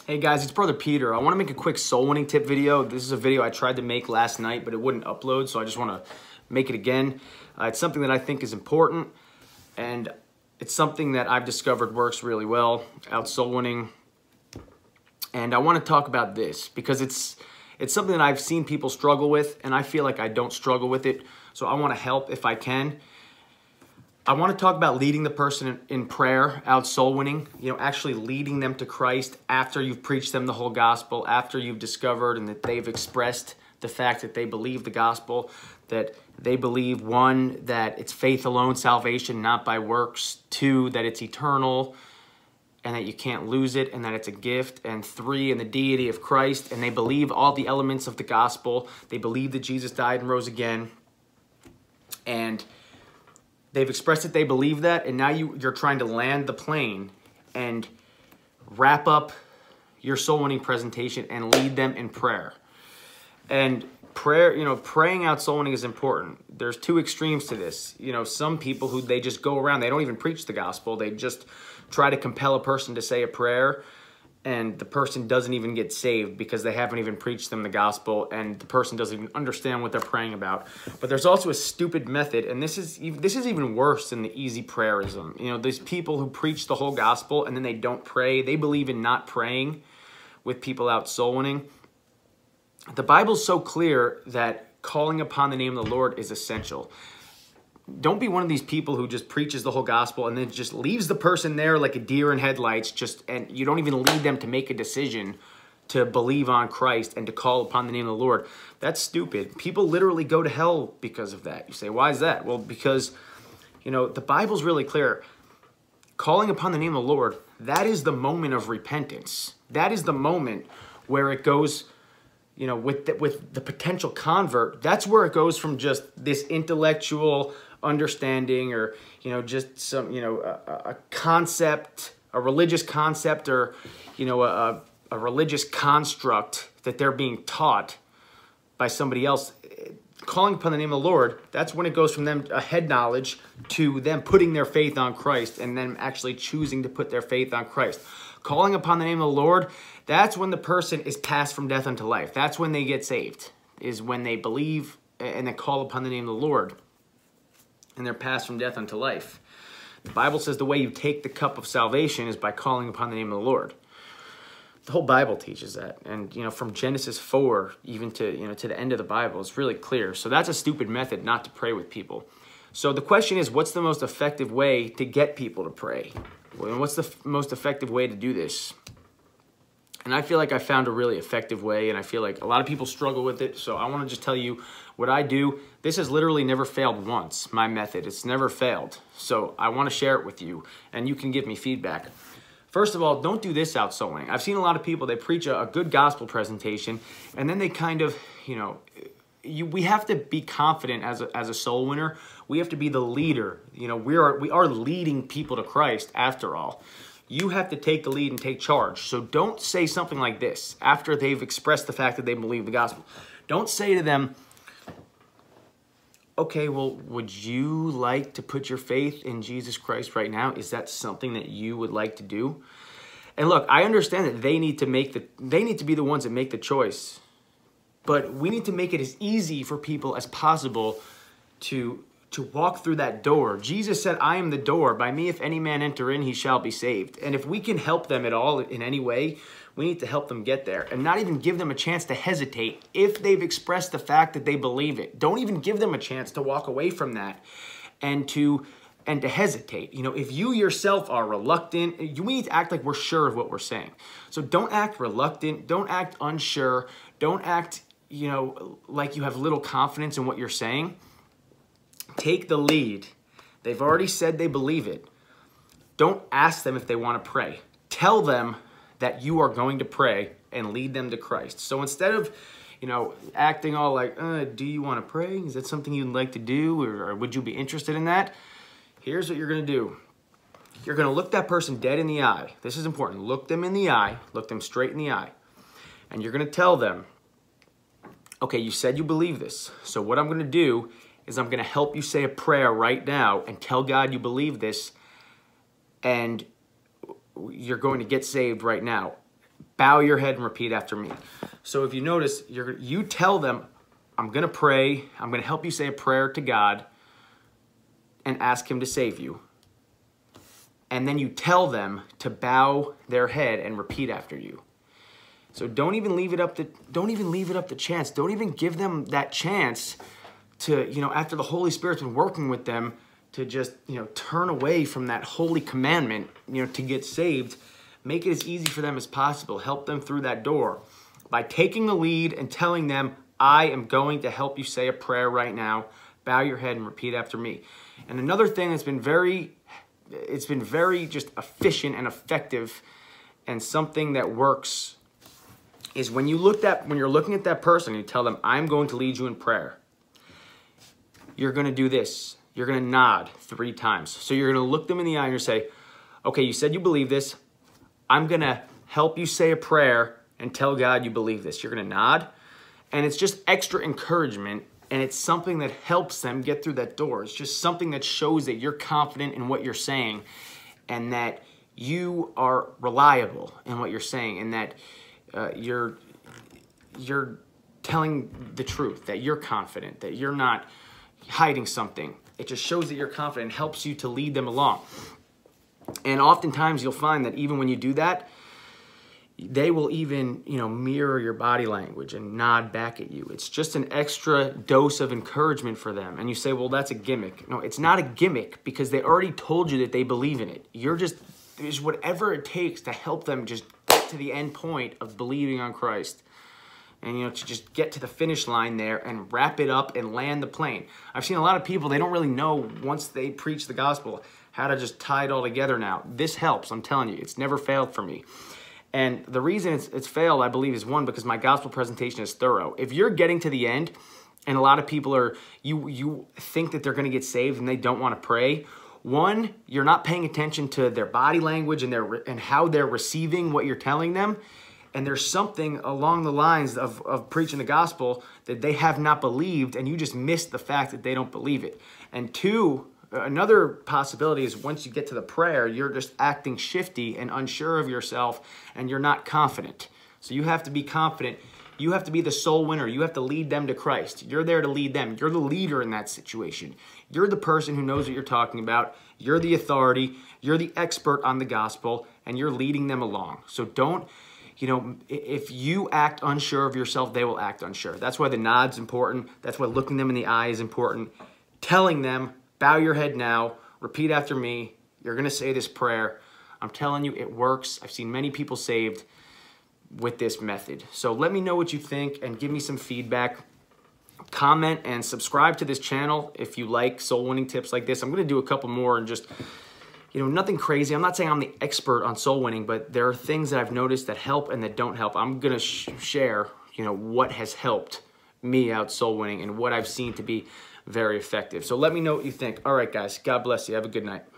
Hey guys, it's Brother Peter. I want to make a quick soul winning tip video. This is a video I tried to make last night, but it wouldn't upload, so I just want to make it again. It's something that I think is important, and it's something that I've discovered works really well out soul winning. And I want to talk about this because it's something that I've seen people struggle with, and I feel like I don't struggle with it, so I want to help if I can. I want to talk about leading the person in prayer out soul winning, actually leading them to Christ after you've preached them the whole gospel, after you've discovered and that they've expressed the fact that they believe the gospel, that they believe, one, that it's faith alone, salvation, not by works, two, that it's eternal and that you can't lose it and that it's a gift, and three, in the deity of Christ, and they believe all the elements of the gospel. They believe that Jesus died and rose again, and they've expressed that they believe that, and now you're trying to land the plane and wrap up your soul winning presentation and lead them in prayer. And prayer, praying out soul winning is important. There's two extremes to this. Some people who they just go around, they don't even preach the gospel. They just try to compel a person to say a prayer, and the person doesn't even get saved because they haven't even preached them the gospel, and the person doesn't even understand what they're praying about. But there's also a stupid method, and this is even worse than the easy prayerism. These people who preach the whole gospel and then they don't pray. They believe in not praying with people out soul winning. The Bible's so clear that calling upon the name of the Lord is essential. Don't be one of these people who just preaches the whole gospel and then just leaves the person there like a deer in headlights, and you don't even lead them to make a decision to believe on Christ and to call upon the name of the Lord. That's stupid. People literally go to hell because of that. You say, why is that? Well, because, the Bible's really clear. Calling upon the name of the Lord, that is the moment of repentance. That is the moment where it goes, with the potential convert. That's where it goes from just this intellectual understanding or just some a concept, a religious concept, or a religious construct that they're being taught by somebody else. Calling upon the name of the Lord, that's when it goes from them a head knowledge to them putting their faith on Christ and then actually choosing to put their faith on Christ. Calling upon the name of the Lord, that's when the person is passed from death unto life. That's when they get saved, is when they believe and they call upon the name of the Lord, and they're passed from death unto life. The Bible says the way you take the cup of salvation is by calling upon the name of the Lord. The whole Bible teaches that, and from Genesis 4 even to to the end of the Bible, it's really clear. So that's a stupid method not to pray with people. So the question is, what's the most effective way to get people to pray? Well, what's the most effective way to do this? And I feel like I found a really effective way, and I feel like a lot of people struggle with it. So I want to just tell you what I do. This has literally never failed once, my method. It's never failed. So I want to share it with you, and you can give me feedback. First of all, don't do this out soul winning. I've seen a lot of people, they preach a good gospel presentation, and then they kind of, we have to be confident as a soul winner. We have to be the leader. We are leading people to Christ after all. You have to take the lead and take charge. So don't say something like this after they've expressed the fact that they believe the gospel. Don't say to them, okay, well, would you like to put your faith in Jesus Christ right now? Is that something that you would like to do? And look, I understand that they need to be the ones that make the choice. But we need to make it as easy for people as possible to walk through that door. Jesus said, I am the door. By me, if any man enter in, he shall be saved. And if we can help them at all in any way, we need to help them get there and not even give them a chance to hesitate if they've expressed the fact that they believe it. Don't even give them a chance to walk away from that and to hesitate. If you yourself are reluctant, we need to act like we're sure of what we're saying. So don't act reluctant. Don't act unsure. Don't act, like you have little confidence in what you're saying. Take the lead. They've already said they believe it. Don't ask them if they want to pray. Tell them that you are going to pray and lead them to Christ. So instead of, acting all like, do you want to pray? Is that something you'd like to do? Or would you be interested in that? Here's what you're going to do. You're going to look that person dead in the eye. This is important. Look them in the eye. Look them straight in the eye. And you're going to tell them, okay, you said you believe this. So what I'm going to do is I'm going to help you say a prayer right now and tell God you believe this, and you're going to get saved right now. bow your head and repeat after me. So if you notice, you tell them, I'm going to pray. I'm going to help you say a prayer to God and ask him to save you. And then you tell them to bow their head and repeat after you. So don't even leave it up to chance. Don't even give them that chance to, after the Holy Spirit's been working with them, to just, turn away from that holy commandment, to get saved. Make it as easy for them as possible. Help them through that door by taking the lead and telling them, I am going to help you say a prayer right now. Bow your head and repeat after me. And another thing that's been very just efficient and effective, and something that works, is when you're looking at that person, you tell them, I'm going to lead you in prayer. You're going to do this. You're going to nod 3 times. So you're going to look them in the eye and you say, okay, you said you believe this. I'm going to help you say a prayer and tell God you believe this. You're going to nod. And it's just extra encouragement. And it's something that helps them get through that door. It's just something that shows that you're confident in what you're saying, and that you are reliable in what you're saying, and that you're telling the truth, that you're confident, that you're not hiding something. It just shows that you're confident and helps you to lead them along. And oftentimes you'll find that even when you do that, they will even, mirror your body language and nod back at you. It's just an extra dose of encouragement for them. And you say, well, that's a gimmick. No, it's not a gimmick, because they already told you that they believe in it. There's whatever it takes to help them just get to the end point of believing on Christ. And, to just get to the finish line there and wrap it up and land the plane. I've seen a lot of people, they don't really know once they preach the gospel how to just tie it all together now. This helps, I'm telling you. It's never failed for me. And the reason it's failed, I believe, is one, because my gospel presentation is thorough. If you're getting to the end and a lot of people you think that they're going to get saved and they don't want to pray, one, you're not paying attention to their body language and how they're receiving what you're telling them. And there's something along the lines of preaching the gospel that they have not believed, and you just missed the fact that they don't believe it. And two, another possibility is once you get to the prayer, you're just acting shifty and unsure of yourself, and you're not confident. So you have to be confident. You have to be the soul winner. You have to lead them to Christ. You're there to lead them. You're the leader in that situation. You're the person who knows what you're talking about. You're the authority. You're the expert on the gospel, and you're leading them along. So don't, if you act unsure of yourself, they will act unsure. That's why the nod's important. That's why looking them in the eye is important. Telling them, bow your head now, repeat after me. You're going to say this prayer. I'm telling you, it works. I've seen many people saved with this method. So let me know what you think and give me some feedback. Comment and subscribe to this channel if you like soul winning tips like this. I'm going to do a couple more and just, nothing crazy. I'm not saying I'm the expert on soul winning, but there are things that I've noticed that help and that don't help. I'm going to share, what has helped me out soul winning and what I've seen to be very effective. So let me know what you think. All right, guys. God bless you. Have a good night.